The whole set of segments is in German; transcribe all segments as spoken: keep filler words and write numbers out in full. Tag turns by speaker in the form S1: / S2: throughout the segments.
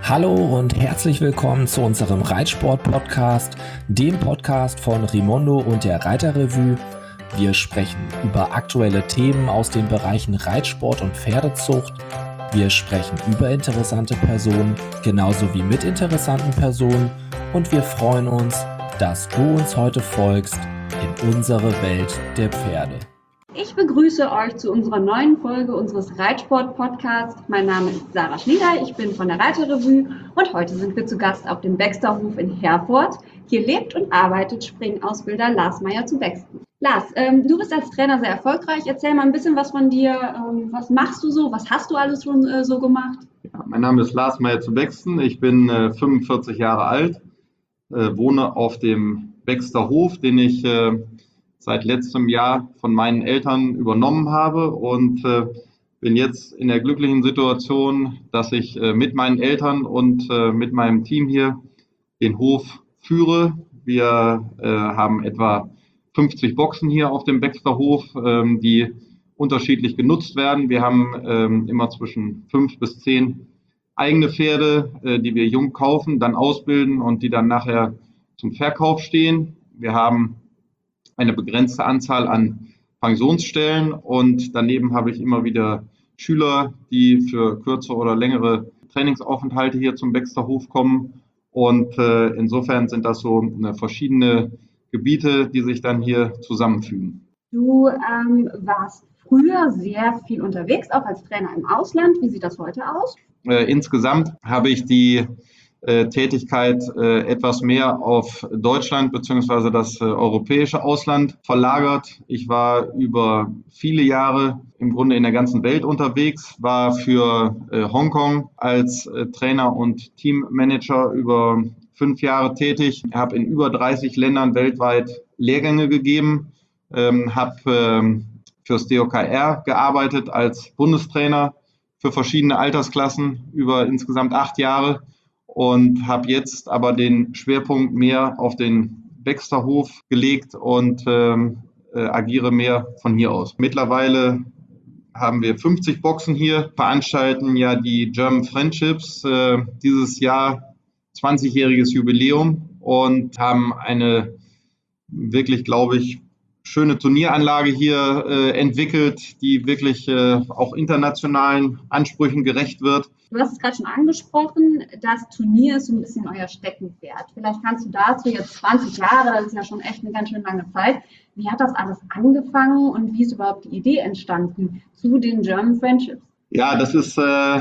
S1: Hallo und herzlich willkommen zu unserem Reitsport-Podcast, dem Podcast von Rimondo und der Reiterrevue. Wir sprechen über aktuelle Themen aus den Bereichen Reitsport und Pferdezucht. Wir sprechen über interessante Personen, genauso wie mit interessanten Personen. Und wir freuen uns, dass du uns heute folgst in unsere Welt der Pferde.
S2: Ich begrüße euch zu unserer neuen Folge unseres Reitsport-Podcasts. Mein Name ist Sarah Schnieder, ich bin von der Reiterrevue und heute sind wir zu Gast auf dem Baxter-Hof in Herford. Hier lebt und arbeitet Springausbilder Lars Meyer zu Bexten. Lars, ähm, du bist als Trainer sehr erfolgreich. Erzähl mal ein bisschen was von dir. Ähm, was machst du so? Was hast du alles schon äh, so gemacht?
S3: Ja, mein Name ist Lars Meyer zu Bexten. Ich bin äh, fünfundvierzig Jahre alt, äh, wohne auf dem Baxter-Hof, den ich äh, seit letztem Jahr von meinen Eltern übernommen habe und äh, bin jetzt in der glücklichen Situation, dass ich äh, mit meinen Eltern und äh, mit meinem Team hier den Hof führe. Wir äh, haben etwa fünfzig Boxen hier auf dem Baxter Hof, ähm, die unterschiedlich genutzt werden. Wir haben ähm, immer zwischen fünf bis zehn eigene Pferde, äh, die wir jung kaufen, dann ausbilden und die dann nachher zum Verkauf stehen. Wir haben eine begrenzte Anzahl an Pensionsstellen und daneben habe ich immer wieder Schüler, die für kürzere oder längere Trainingsaufenthalte hier zum Baxter Hof kommen und äh, insofern sind das so äh, verschiedene Gebiete, die sich dann hier zusammenfügen.
S2: Du ähm, warst früher sehr viel unterwegs, auch als Trainer im Ausland. Wie sieht das heute aus?
S3: Äh, insgesamt habe ich die Äh, Tätigkeit äh, etwas mehr auf Deutschland bzw. das äh, europäische Ausland verlagert. Ich war über viele Jahre im Grunde in der ganzen Welt unterwegs, war für äh, Hongkong als äh, Trainer und Teammanager über fünf Jahre tätig, habe in über dreißig Ländern weltweit Lehrgänge gegeben, ähm, habe ähm, fürs D O K R gearbeitet als Bundestrainer für verschiedene Altersklassen über insgesamt acht Jahre. Und habe jetzt aber den Schwerpunkt mehr auf den Baxter Hof gelegt und ähm, äh, agiere mehr von hier aus. Mittlerweile haben wir fünfzig Boxen hier, veranstalten ja die German Friendships äh, dieses Jahr zwanzigjähriges Jubiläum und haben eine wirklich, glaube ich, schöne Turnieranlage hier äh, entwickelt, die wirklich äh, auch internationalen Ansprüchen gerecht wird.
S2: Du hast es gerade schon angesprochen, das Turnier ist so ein bisschen euer Steckenpferd. Vielleicht kannst du dazu jetzt zwanzig Jahre, das ist ja schon echt eine ganz schön lange Zeit. Wie hat das alles angefangen und wie ist überhaupt die Idee entstanden zu den German Friendships?
S3: Ja, das ist, äh,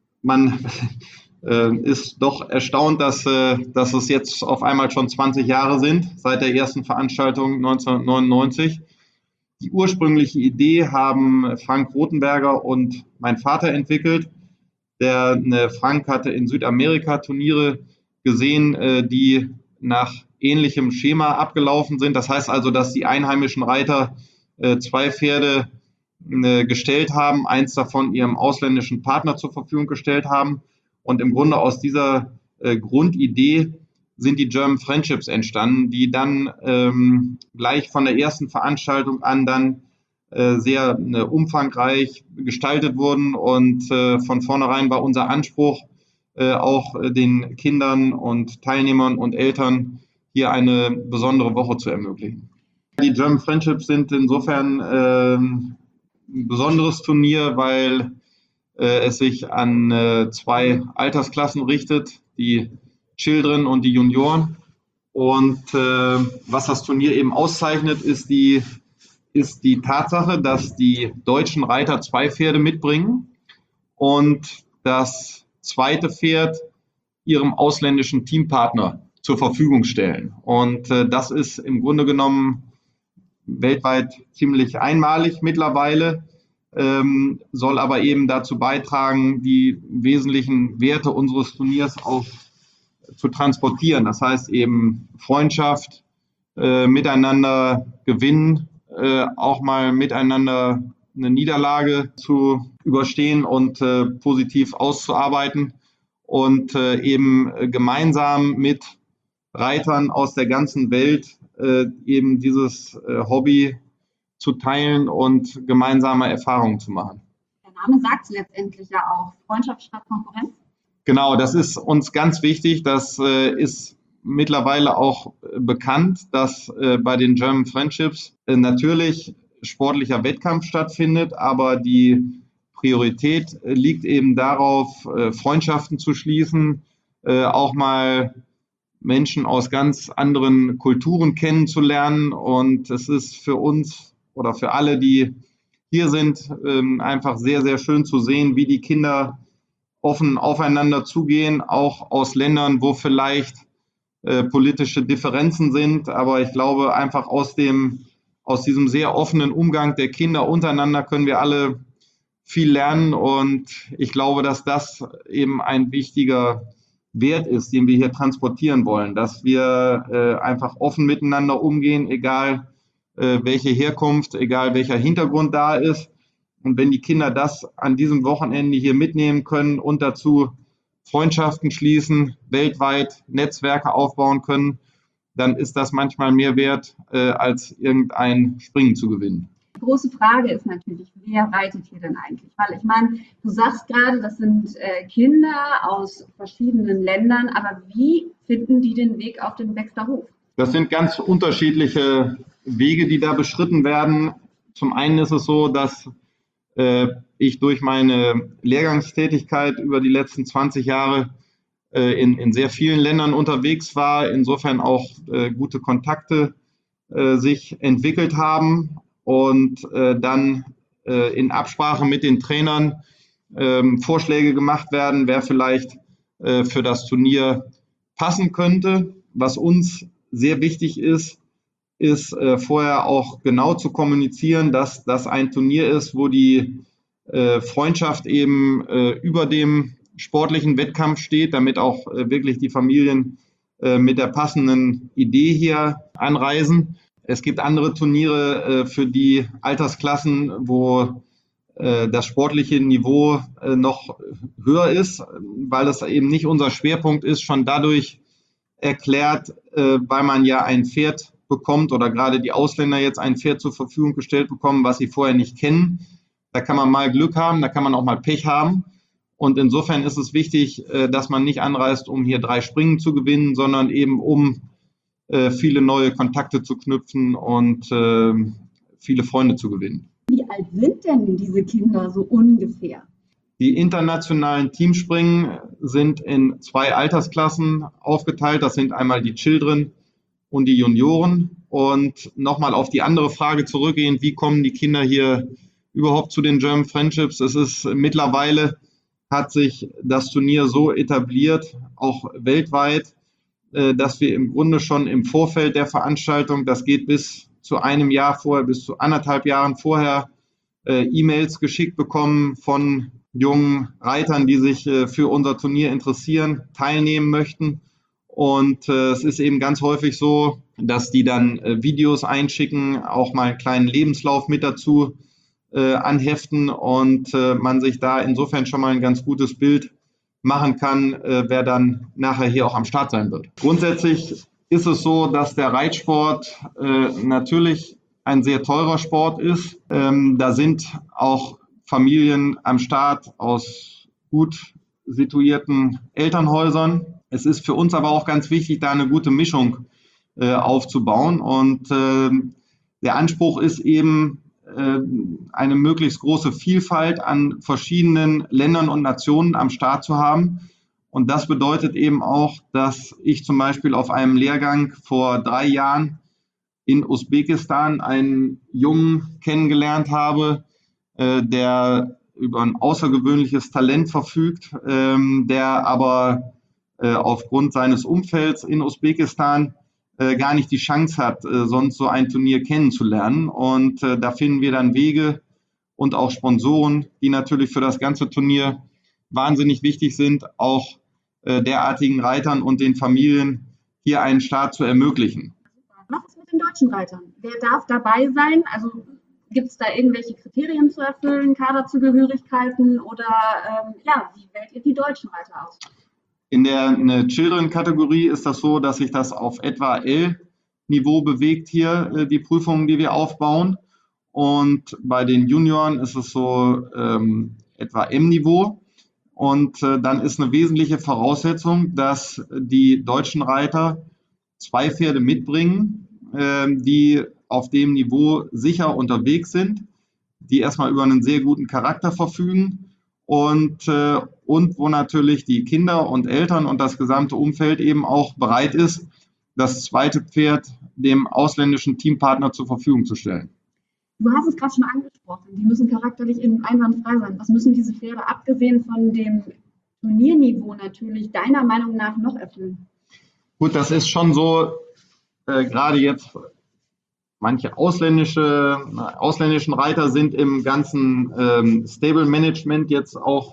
S3: man äh, ist doch erstaunt, dass, äh, dass es jetzt auf einmal schon zwanzig Jahre sind, seit der ersten Veranstaltung neunzehnhundertneunundneunzig. Die ursprüngliche Idee haben Frank Rothenberger und mein Vater entwickelt. Der äh, Frank hatte in Südamerika Turniere gesehen, äh, die nach ähnlichem Schema abgelaufen sind. Das heißt also, dass die einheimischen Reiter äh, zwei Pferde äh, gestellt haben, eins davon ihrem ausländischen Partner zur Verfügung gestellt haben. Und im Grunde aus dieser äh, Grundidee sind die German Friendships entstanden, die dann ähm, gleich von der ersten Veranstaltung an dann sehr äh, umfangreich gestaltet wurden und äh, von vornherein war unser Anspruch, äh, auch äh, den Kindern und Teilnehmern und Eltern hier eine besondere Woche zu ermöglichen. Die German Friendships sind insofern äh, ein besonderes Turnier, weil äh, es sich an äh, zwei Altersklassen richtet, die Children und die Junioren. Und äh, was das Turnier eben auszeichnet, ist die ist die Tatsache, dass die deutschen Reiter zwei Pferde mitbringen und das zweite Pferd ihrem ausländischen Teampartner zur Verfügung stellen. Und äh, das ist im Grunde genommen weltweit ziemlich einmalig mittlerweile, ähm, soll aber eben dazu beitragen, die wesentlichen Werte unseres Turniers auch zu transportieren. Das heißt eben Freundschaft, äh, miteinander gewinnen, Äh, auch mal miteinander eine Niederlage zu überstehen und äh, positiv auszuarbeiten und äh, eben äh, gemeinsam mit Reitern aus der ganzen Welt äh, eben dieses äh, Hobby zu teilen und gemeinsame Erfahrungen zu machen.
S2: Der Name sagt es letztendlich ja auch, Freundschaft statt Konkurrenz.
S3: Genau, das ist uns ganz wichtig. Das äh, ist mittlerweile auch äh, bekannt, dass äh, bei den German Friendships äh, natürlich sportlicher Wettkampf stattfindet, aber die Priorität äh, liegt eben darauf, äh, Freundschaften zu schließen, äh, auch mal Menschen aus ganz anderen Kulturen kennenzulernen. Und es ist für uns oder für alle, die hier sind, ähm, einfach sehr, sehr schön zu sehen, wie die Kinder offen aufeinander zugehen, auch aus Ländern, wo vielleicht äh, politische Differenzen sind. Aber ich glaube, einfach aus dem, aus diesem sehr offenen Umgang der Kinder untereinander können wir alle viel lernen. Und ich glaube, dass das eben ein wichtiger Wert ist, den wir hier transportieren wollen, dass wir äh, einfach offen miteinander umgehen, egal äh, welche Herkunft, egal welcher Hintergrund da ist. Und wenn die Kinder das an diesem Wochenende hier mitnehmen können und dazu Freundschaften schließen, weltweit Netzwerke aufbauen können, dann ist das manchmal mehr wert, äh, als irgendein Springen zu gewinnen.
S2: Die große Frage ist natürlich, wer reitet hier denn eigentlich? Weil ich meine, du sagst gerade, das sind äh, Kinder aus verschiedenen Ländern, aber wie finden die den Weg auf den Baxter Hof?
S3: Das sind ganz unterschiedliche Wege, die da beschritten werden. Zum einen ist es so, dass äh, ich durch meine Lehrgangstätigkeit über die letzten zwanzig Jahre äh, in, in sehr vielen Ländern unterwegs war, insofern auch äh, gute Kontakte äh, sich entwickelt haben. Und äh, dann äh, in Absprache mit den Trainern äh, Vorschläge gemacht werden, wer vielleicht äh, für das Turnier passen könnte. Was uns sehr wichtig ist, ist äh, vorher auch genau zu kommunizieren, dass das ein Turnier ist, wo die äh, Freundschaft eben äh, über dem sportlichen Wettkampf steht, damit auch äh, wirklich die Familien äh, mit der passenden Idee hier anreisen. Es gibt andere Turniere äh, für die Altersklassen, wo äh, das sportliche Niveau äh, noch höher ist, weil es eben nicht unser Schwerpunkt ist, schon dadurch erklärt, äh, weil man ja ein Pferd bekommt oder gerade die Ausländer jetzt ein Pferd zur Verfügung gestellt bekommen, was sie vorher nicht kennen. Da kann man mal Glück haben, da kann man auch mal Pech haben. Und insofern ist es wichtig, äh, dass man nicht anreist, um hier drei Springen zu gewinnen, sondern eben um viele neue Kontakte zu knüpfen und äh, viele Freunde zu gewinnen.
S2: Wie alt sind denn diese Kinder so ungefähr?
S3: Die internationalen Teamspringen sind in zwei Altersklassen aufgeteilt. Das sind einmal die Children und die Junioren. Und nochmal auf die andere Frage zurückgehend, wie kommen die Kinder hier überhaupt zu den German Friendships? Es ist mittlerweile, hat sich das Turnier so etabliert, auch weltweit, dass wir im Grunde schon im Vorfeld der Veranstaltung, das geht bis zu einem Jahr vorher, bis zu anderthalb Jahren vorher, äh, E-Mails geschickt bekommen von jungen Reitern, die sich äh, für unser Turnier interessieren, teilnehmen möchten. Und äh, es ist eben ganz häufig so, dass die dann äh, Videos einschicken, auch mal einen kleinen Lebenslauf mit dazu äh, anheften und äh, man sich da insofern schon mal ein ganz gutes Bild machen kann, äh, wer dann nachher hier auch am Start sein wird. Grundsätzlich ist es so, dass der Reitsport äh, natürlich ein sehr teurer Sport ist. Ähm, da sind auch Familien am Start aus gut situierten Elternhäusern. Es ist für uns aber auch ganz wichtig, da eine gute Mischung äh, aufzubauen. Und äh, der Anspruch ist eben, eine möglichst große Vielfalt an verschiedenen Ländern und Nationen am Start zu haben. Und das bedeutet eben auch, dass ich zum Beispiel auf einem Lehrgang vor drei Jahren in Usbekistan einen Jungen kennengelernt habe, der über ein außergewöhnliches Talent verfügt, der aber aufgrund seines Umfelds in Usbekistan gar nicht die Chance hat, sonst so ein Turnier kennenzulernen. Und äh, da finden wir dann Wege und auch Sponsoren, die natürlich für das ganze Turnier wahnsinnig wichtig sind, auch äh, derartigen Reitern und den Familien hier einen Start zu ermöglichen.
S2: Was ist mit den deutschen Reitern? Wer darf dabei sein? Also gibt es da irgendwelche Kriterien zu erfüllen, Kaderzugehörigkeiten oder ähm, ja, wie wählt ihr die deutschen Reiter aus?
S3: In der Children-Kategorie ist das so, dass sich das auf etwa L-Niveau bewegt hier, äh, die Prüfungen, die wir aufbauen. Und bei den Junioren ist es so ähm, etwa M-Niveau. Und äh, dann ist eine wesentliche Voraussetzung, dass die deutschen Reiter zwei Pferde mitbringen, äh, die auf dem Niveau sicher unterwegs sind, die erstmal über einen sehr guten Charakter verfügen und, äh, und wo natürlich die Kinder und Eltern und das gesamte Umfeld eben auch bereit ist, das zweite Pferd dem ausländischen Teampartner zur Verfügung zu stellen.
S2: Du hast es gerade schon angesprochen, die müssen charakterlich eben einwandfrei sein. Was müssen diese Pferde, abgesehen von dem Turnierniveau natürlich, deiner Meinung nach noch erfüllen?
S3: Gut, das ist schon so, äh, gerade jetzt manche ausländische, ausländischen Reiter sind im ganzen ähm, Stable-Management jetzt auch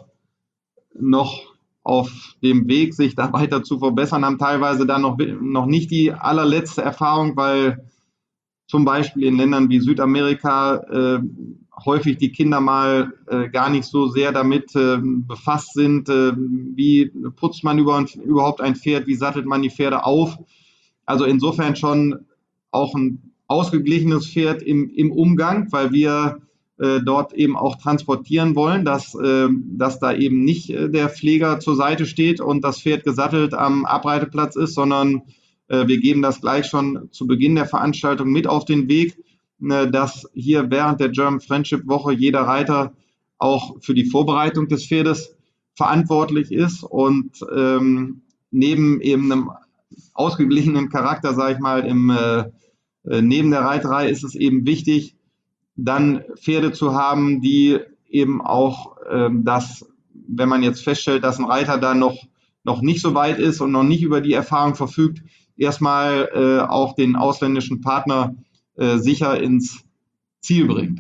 S3: noch auf dem Weg, sich da weiter zu verbessern, haben teilweise dann noch, noch nicht die allerletzte Erfahrung, weil zum Beispiel in Ländern wie Südamerika äh, häufig die Kinder mal äh, gar nicht so sehr damit äh, befasst sind, äh, wie putzt man über, überhaupt ein Pferd, wie sattelt man die Pferde auf. Also insofern schon auch ein ausgeglichenes Pferd im, im Umgang, weil wir äh, dort eben auch transportieren wollen, dass, äh, dass da eben nicht äh, der Pfleger zur Seite steht und das Pferd gesattelt am Abreiteplatz ist, sondern äh, wir geben das gleich schon zu Beginn der Veranstaltung mit auf den Weg, äh, dass hier während der German Friendship Woche jeder Reiter auch für die Vorbereitung des Pferdes verantwortlich ist und ähm, neben eben einem ausgeglichenen Charakter, sage ich mal, im äh, neben der Reiterei ist es eben wichtig, dann Pferde zu haben, die eben auch ähm, das, wenn man jetzt feststellt, dass ein Reiter da noch, noch nicht so weit ist und noch nicht über die Erfahrung verfügt, erstmal äh, auch den ausländischen Partner äh, sicher ins Ziel bringt.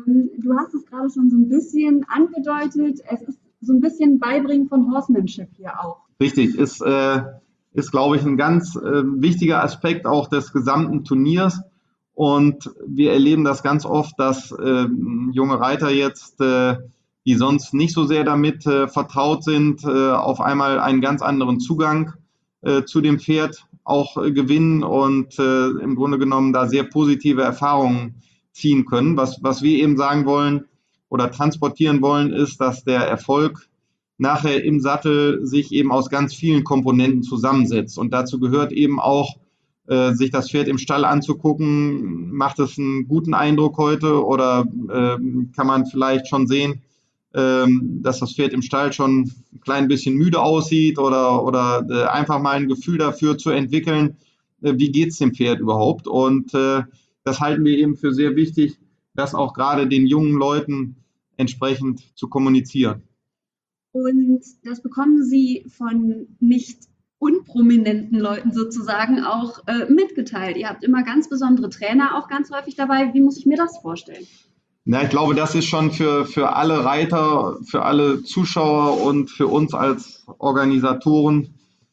S2: Du hast es gerade schon so ein bisschen angedeutet, es ist so ein bisschen Beibringen von Horsemanship hier auch.
S3: Richtig, ist äh, ist, glaube ich, ein ganz äh, wichtiger Aspekt auch des gesamten Turniers. Und wir erleben das ganz oft, dass äh, junge Reiter jetzt, äh, die sonst nicht so sehr damit äh, vertraut sind, äh, auf einmal einen ganz anderen Zugang äh, zu dem Pferd auch äh, gewinnen und äh, im Grunde genommen da sehr positive Erfahrungen ziehen können. Was, was wir eben sagen wollen oder transportieren wollen, ist, dass der Erfolg nachher im Sattel sich eben aus ganz vielen Komponenten zusammensetzt. Und dazu gehört eben auch, äh, sich das Pferd im Stall anzugucken. Macht es einen guten Eindruck heute oder äh, kann man vielleicht schon sehen, äh, dass das Pferd im Stall schon ein klein bisschen müde aussieht oder, oder äh, einfach mal ein Gefühl dafür zu entwickeln, äh, wie geht es dem Pferd überhaupt. Und äh, das halten wir eben für sehr wichtig, das auch gerade den jungen Leuten entsprechend zu kommunizieren.
S2: Und das bekommen Sie von nicht unprominenten Leuten sozusagen auch äh, mitgeteilt. Ihr habt immer ganz besondere Trainer auch ganz häufig dabei. Wie muss ich mir das vorstellen?
S3: Na, ich glaube, das ist schon für, für alle Reiter, für alle Zuschauer und für uns als Organisatoren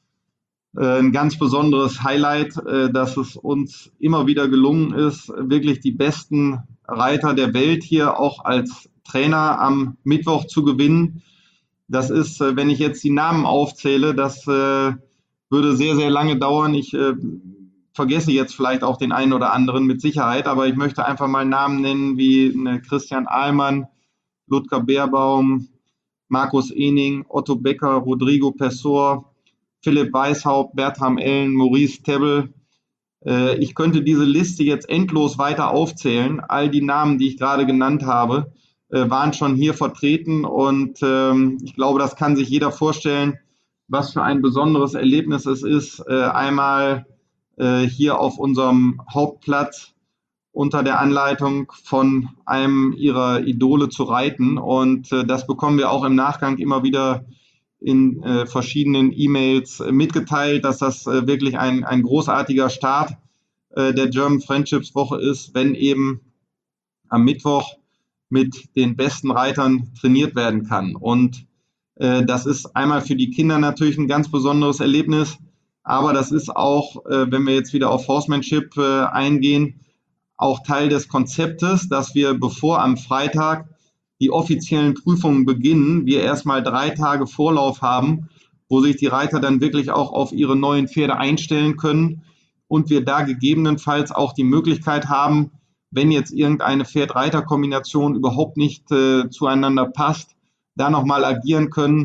S3: äh, ein ganz besonderes Highlight, äh, dass es uns immer wieder gelungen ist, wirklich die besten Reiter der Welt hier auch als Trainer am Mittwoch zu gewinnen. Das ist, wenn ich jetzt die Namen aufzähle, das äh, würde sehr, sehr lange dauern. Ich äh, vergesse jetzt vielleicht auch den einen oder anderen mit Sicherheit, aber ich möchte einfach mal Namen nennen wie ne, Christian Ahlmann, Ludger Beerbaum, Markus Ening, Otto Becker, Rodrigo Pessoa, Philipp Weishaupt, Bertram Ellen, Maurice Tebbel. Äh, ich könnte diese Liste jetzt endlos weiter aufzählen. All die Namen, die ich gerade genannt habe, waren schon hier vertreten und ähm, ich glaube, das kann sich jeder vorstellen, was für ein besonderes Erlebnis es ist, äh, einmal äh, hier auf unserem Hauptplatz unter der Anleitung von einem ihrer Idole zu reiten und äh, das bekommen wir auch im Nachgang immer wieder in äh, verschiedenen E-Mails äh, mitgeteilt, dass das äh, wirklich ein, ein großartiger Start äh, der German Friendships Woche ist, wenn eben am Mittwoch mit den besten Reitern trainiert werden kann. Und äh, das ist einmal für die Kinder natürlich ein ganz besonderes Erlebnis, aber das ist auch, äh, wenn wir jetzt wieder auf Horsemanship äh, eingehen, auch Teil des Konzeptes, dass wir, bevor am Freitag die offiziellen Prüfungen beginnen, wir erstmal drei Tage Vorlauf haben, wo sich die Reiter dann wirklich auch auf ihre neuen Pferde einstellen können und wir da gegebenenfalls auch die Möglichkeit haben, wenn jetzt irgendeine Pferd-Reiter-Kombination überhaupt nicht äh, zueinander passt, da nochmal agieren können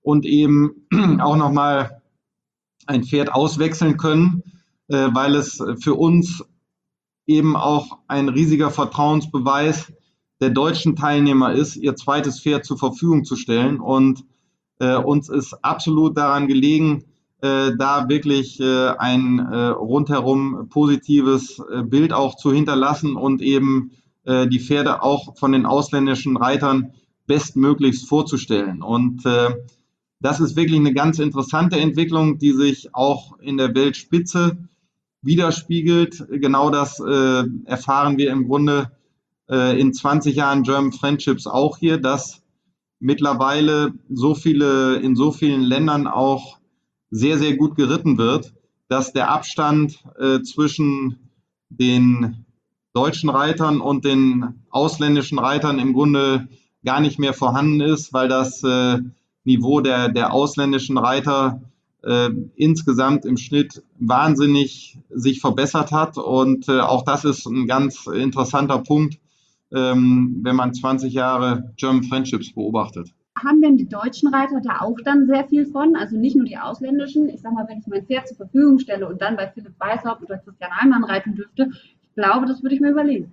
S3: und eben auch nochmal ein Pferd auswechseln können, äh, weil es für uns eben auch ein riesiger Vertrauensbeweis der deutschen Teilnehmer ist, ihr zweites Pferd zur Verfügung zu stellen. Und äh, uns ist absolut daran gelegen, äh, da wirklich äh, ein äh, rundherum positives äh, Bild auch zu hinterlassen und eben äh, die Pferde auch von den ausländischen Reitern bestmöglichst vorzustellen. Und äh, das ist wirklich eine ganz interessante Entwicklung, die sich auch in der Weltspitze widerspiegelt. Genau das äh, erfahren wir im Grunde äh, in zwanzig Jahren German Friendships auch hier, dass mittlerweile so viele, in so vielen Ländern auch sehr, sehr gut geritten wird, dass der Abstand äh, zwischen den deutschen Reitern und den ausländischen Reitern im Grunde gar nicht mehr vorhanden ist, weil das äh, Niveau der, der ausländischen Reiter äh, insgesamt im Schnitt wahnsinnig sich verbessert hat. Und äh, auch das ist ein ganz interessanter Punkt, ähm, wenn man zwanzig Jahre German Friendships beobachtet.
S2: Haben denn die deutschen Reiter da auch dann sehr viel von? Also nicht nur die ausländischen. Ich sag mal, wenn ich mein Pferd zur Verfügung stelle und dann bei Philipp Weishaupt oder Christian Heilmann reiten dürfte, ich glaube, das würde ich mir überlegen.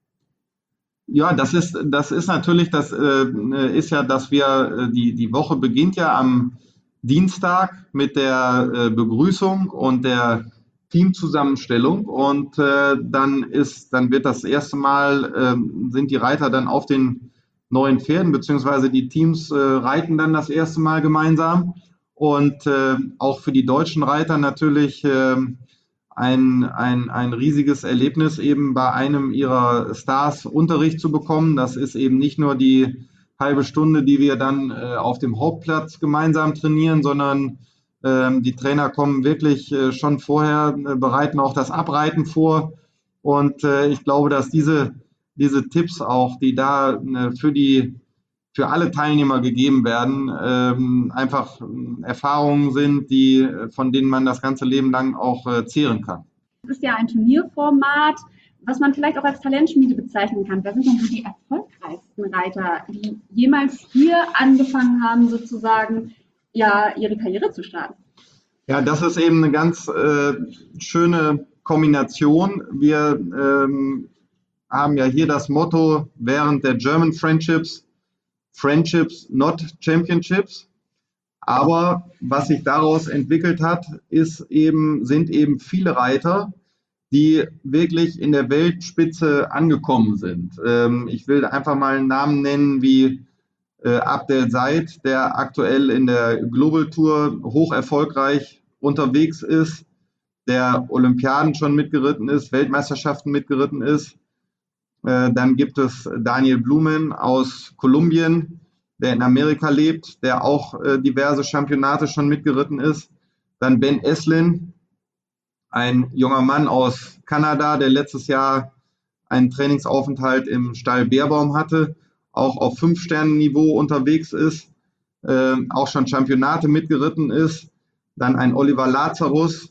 S3: Ja, das ist, das ist natürlich, das äh, ist ja, dass wir, die, die Woche beginnt ja am Dienstag mit der äh, Begrüßung und der Teamzusammenstellung und äh, dann ist, dann wird das erste Mal, äh, sind die Reiter dann auf den neuen Pferden, beziehungsweise die Teams äh, reiten dann das erste Mal gemeinsam und äh, auch für die deutschen Reiter natürlich äh, ein, ein, ein riesiges Erlebnis, eben bei einem ihrer Stars Unterricht zu bekommen. Das ist eben nicht nur die halbe Stunde, die wir dann äh, auf dem Hauptplatz gemeinsam trainieren, sondern äh, die Trainer kommen wirklich äh, schon vorher, äh, bereiten auch das Abreiten vor. Und äh, ich glaube, dass diese, diese Tipps auch, die da äh, für die für alle Teilnehmer gegeben werden, ähm, einfach Erfahrungen sind, die, von denen man das ganze Leben lang auch äh, zehren kann.
S2: Das ist ja ein Turnierformat, was man vielleicht auch als Talentschmiede bezeichnen kann. Wer sind denn so die erfolgreichsten Reiter, die jemals hier angefangen haben, sozusagen ja ihre Karriere zu starten?
S3: Ja, das ist eben eine ganz äh, schöne Kombination. Wir ähm, haben ja hier das Motto während der German Friendships, Friendships, not Championships. Aber was sich daraus entwickelt hat, ist eben, sind eben viele Reiter, die wirklich in der Weltspitze angekommen sind. Ähm, ich will einfach mal einen Namen nennen wie äh, Abdel Said, der aktuell in der Global Tour hoch erfolgreich unterwegs ist, der Olympiaden schon mitgeritten ist, Weltmeisterschaften mitgeritten ist. Dann gibt es Daniel Blumen aus Kolumbien, der in Amerika lebt, der auch äh, diverse Championate schon mitgeritten ist. Dann Ben Eslin, ein junger Mann aus Kanada, der letztes Jahr einen Trainingsaufenthalt im Stall Beerbaum hatte, auch auf Fünf-Sternen-Niveau unterwegs ist, äh, auch schon Championate mitgeritten ist. Dann ein Oliver Lazarus,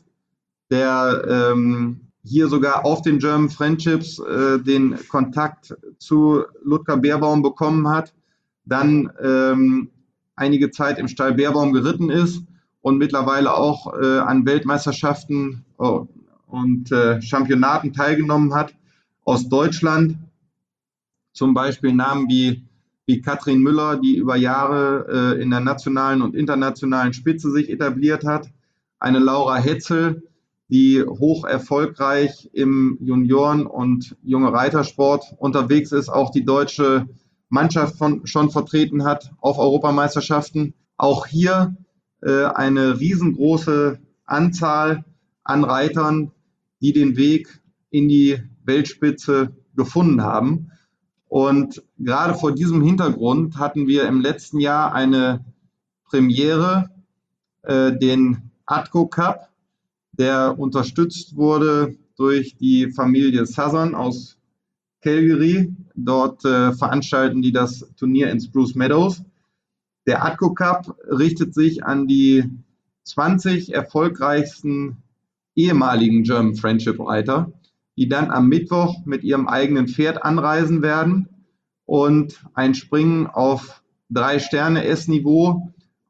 S3: der ähm, hier sogar auf den German Friendships äh, den Kontakt zu Ludger Beerbaum bekommen hat, dann ähm, einige Zeit im Stall Beerbaum geritten ist und mittlerweile auch äh, an Weltmeisterschaften oh, und äh, Championaten teilgenommen hat aus Deutschland. Zum Beispiel Namen wie, wie Katrin Müller, die über Jahre äh, in der nationalen und internationalen Spitze sich etabliert hat. Eine Laura Hetzel, die hoch erfolgreich im Junioren- und junge Reitersport unterwegs ist, auch die deutsche Mannschaft von, schon vertreten hat auf Europameisterschaften. Auch hier äh, eine riesengroße Anzahl an Reitern, die den Weg in die Weltspitze gefunden haben. Und gerade vor diesem Hintergrund hatten wir im letzten Jahr eine Premiere, äh, den Atco Cup, der unterstützt wurde durch die Familie Southern aus Calgary. Dort äh, veranstalten die das Turnier in Spruce Meadows. Der Atco Cup richtet sich an die zwanzig erfolgreichsten ehemaligen German Friendship Reiter, die dann am Mittwoch mit ihrem eigenen Pferd anreisen werden und ein Springen auf drei Sterne S-Niveau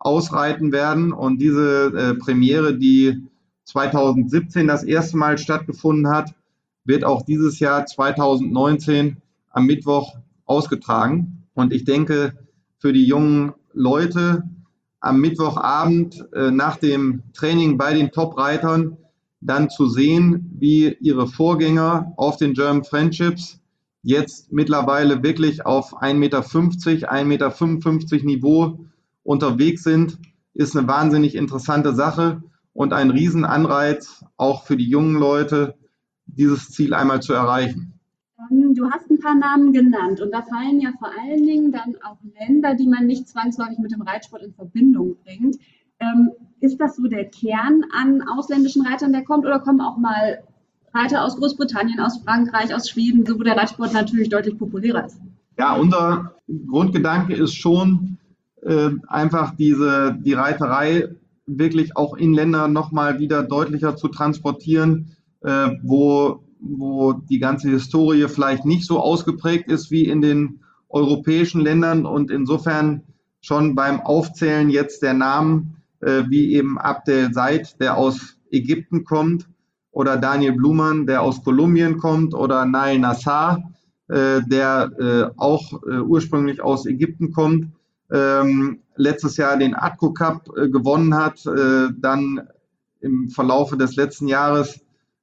S3: ausreiten werden. Und diese äh, Premiere, die zweitausendsiebzehn das erste Mal stattgefunden hat, wird auch dieses Jahr zweitausendneunzehn am Mittwoch ausgetragen. Und ich denke, für die jungen Leute am Mittwochabend äh, nach dem Training bei den Top-Reitern dann zu sehen, wie ihre Vorgänger auf den German Friendships jetzt mittlerweile wirklich auf ein Meter fünfzig, ein Meter fünfundfünfzig Niveau unterwegs sind, ist eine wahnsinnig interessante Sache und ein Riesenanreiz auch für die jungen Leute, dieses Ziel einmal zu erreichen.
S2: Du hast ein paar Namen genannt und da fallen ja vor allen Dingen dann auch Länder, die man nicht zwangsläufig mit dem Reitsport in Verbindung bringt. Ähm, ist das so der Kern an ausländischen Reitern, der kommt, oder kommen auch mal Reiter aus Großbritannien, aus Frankreich, aus Schweden, so wo der Reitsport natürlich deutlich populärer ist?
S3: Ja, unser Grundgedanke ist schon äh, einfach diese die Reiterei wirklich auch in Länder nochmal wieder deutlicher zu transportieren, äh, wo wo die ganze Historie vielleicht nicht so ausgeprägt ist wie in den europäischen Ländern und insofern schon beim Aufzählen jetzt der Namen, äh, wie eben Abdel Said, der aus Ägypten kommt, oder Daniel Blumann, der aus Kolumbien kommt, oder Nail Nassar, äh, der äh, auch äh, ursprünglich aus Ägypten kommt, ähm, letztes Jahr den Atco Cup äh, gewonnen hat, äh, dann im Verlaufe des letzten Jahres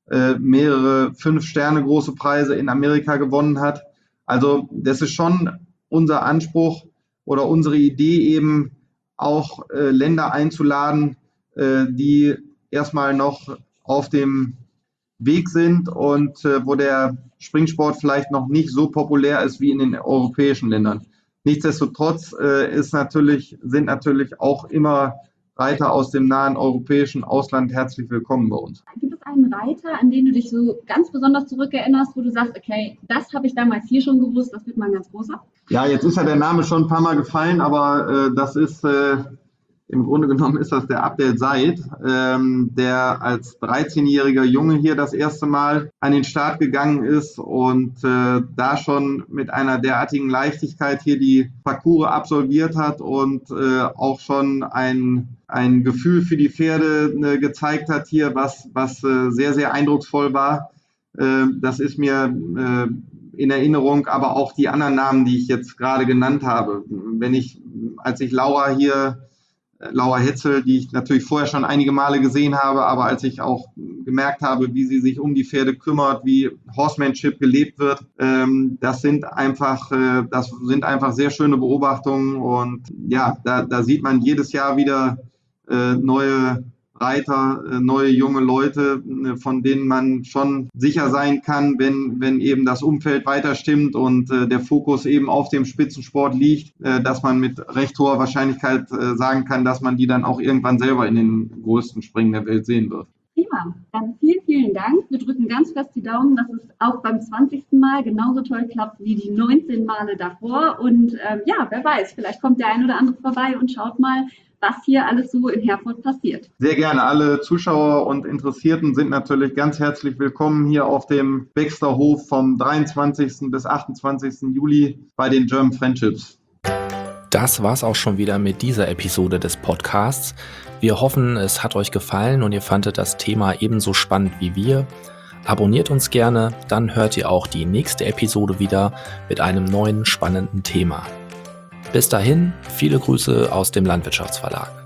S3: mehrere fünf Sterne große Preise in Amerika gewonnen hat. Also das ist schon unser Anspruch oder unsere Idee, eben auch äh, Länder einzuladen, äh, die erstmal noch auf dem Weg sind und äh, wo der Springsport vielleicht noch nicht so populär ist wie in den europäischen Ländern. Nichtsdestotrotz äh, ist natürlich, sind natürlich auch immer Reiter aus dem nahen europäischen Ausland herzlich willkommen bei uns.
S2: Gibt es einen Reiter, an den du dich so ganz besonders zurückerinnerst, wo du sagst, okay, das habe ich damals hier schon gewusst, das wird mal ein ganz großer?
S3: Ja, jetzt ist ja der Name schon ein paar Mal gefallen, aber äh, das ist, äh, im Grunde genommen ist das der Abdel Said, ähm, der als dreizehnjähriger Junge hier das erste Mal an den Start gegangen ist und äh, da schon mit einer derartigen Leichtigkeit hier die Parcours absolviert hat und äh, auch schon ein ein Gefühl für die Pferde äh, gezeigt hat hier, was, was äh, sehr, sehr eindrucksvoll war. Äh, das ist mir äh, in Erinnerung, aber auch die anderen Namen, die ich jetzt gerade genannt habe. Wenn ich, als ich Laura hier, äh, Laura Hetzel, die ich natürlich vorher schon einige Male gesehen habe, aber als ich auch gemerkt habe, wie sie sich um die Pferde kümmert, wie Horsemanship gelebt wird, ähm, das sind einfach, äh, das sind einfach sehr schöne Beobachtungen und ja, da, da sieht man jedes Jahr wieder Äh, neue Reiter, äh, neue junge Leute, äh, von denen man schon sicher sein kann, wenn, wenn eben das Umfeld weiter stimmt und äh, der Fokus eben auf dem Spitzensport liegt, äh, dass man mit recht hoher Wahrscheinlichkeit äh, sagen kann, dass man die dann auch irgendwann selber in den größten Springen der Welt sehen wird.
S2: Prima, dann vielen, vielen Dank. Wir drücken ganz fest die Daumen, dass es auch beim zwanzigsten Mal genauso toll klappt wie die neunzehn Male davor. Und ähm, ja, wer weiß, vielleicht kommt der ein oder andere vorbei und schaut mal, was hier alles so in Herford passiert.
S3: Sehr gerne. Alle Zuschauer und Interessierten sind natürlich ganz herzlich willkommen hier auf dem Baxter Hof vom dreiundzwanzigsten bis achtundzwanzigsten Juli bei den German Friendships.
S1: Das war's auch schon wieder mit dieser Episode des Podcasts. Wir hoffen, es hat euch gefallen und ihr fandet das Thema ebenso spannend wie wir. Abonniert uns gerne, dann hört ihr auch die nächste Episode wieder mit einem neuen spannenden Thema. Bis dahin, viele Grüße aus dem Landwirtschaftsverlag.